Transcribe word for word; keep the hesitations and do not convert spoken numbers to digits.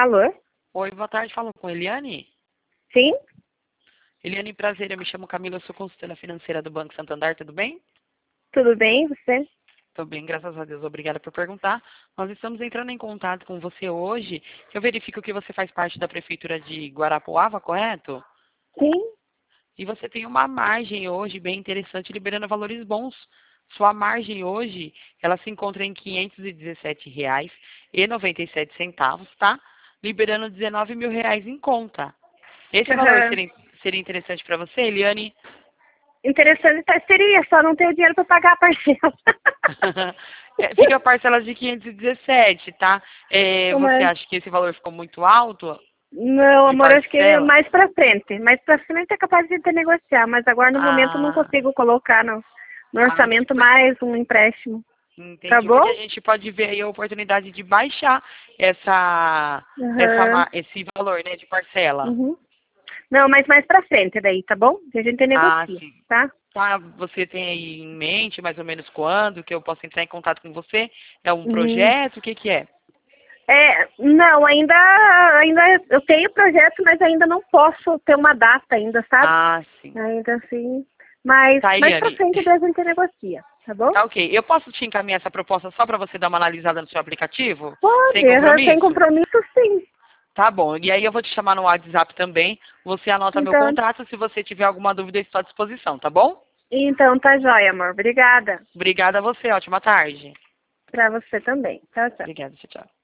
Alô? Oi, boa tarde. Falo com Eliane. Sim? Eliane, prazer. Eu me chamo Camila, eu sou consultora financeira do Banco Santander, tudo bem? Tudo bem, você? Tô bem, graças a Deus. Obrigada por perguntar. Nós estamos entrando em contato com você hoje. Eu verifico que você faz parte da Prefeitura de Guarapuava, correto? Sim? E você tem uma margem hoje bem interessante, liberando valores bons. Sua margem hoje, ela se encontra em quinhentos e dezessete reais e noventa e sete centavos, tá? Liberando dezenove mil reais em conta. Esse valor Aham. seria, seria interessante para você, Eliane? Interessante tá, seria, só não tenho dinheiro para pagar a parcela. É, fica a parcela de quinhentos e dezessete, tá? É, Como você é? acha que esse valor ficou muito alto Não, de amor, acho que parcela? mais pra frente. Mais pra frente é capaz de ter negociar, mas agora no momento não Ah, consigo colocar no, no ah, sim, orçamento por- mais um empréstimo. Tá entendi. Porque bom? a gente pode ver aí a oportunidade de baixar essa, essa, Aham. ma- esse valor, né, de parcela. Uhum. Não, mas mais pra frente daí, tá bom? Que a gente Ah, negocia, sim. tá? Tá, você tem aí em mente mais ou menos quando que eu posso entrar em contato com você? É um Uhum. projeto? O que que é? É, não, ainda, ainda eu tenho projeto, mas ainda não posso ter uma data ainda, sabe? Ah, sim. Ainda assim, mas Tá, mais pra Eliane. frente daí a gente negocia, tá bom? Tá, ok. Eu posso te encaminhar essa proposta só para você dar uma analisada no seu aplicativo? Sem Pode, aham, sem compromisso? compromisso sim. Tá bom. E aí eu vou te chamar no WhatsApp também. Você anota meu Então, contato. Se você tiver alguma dúvida, eu estou à disposição, tá bom? então tá jóia, amor. Obrigada. Obrigada a você. Ótima tarde. Pra você também. Tchau, tchau. Obrigada. Tchau, tchau.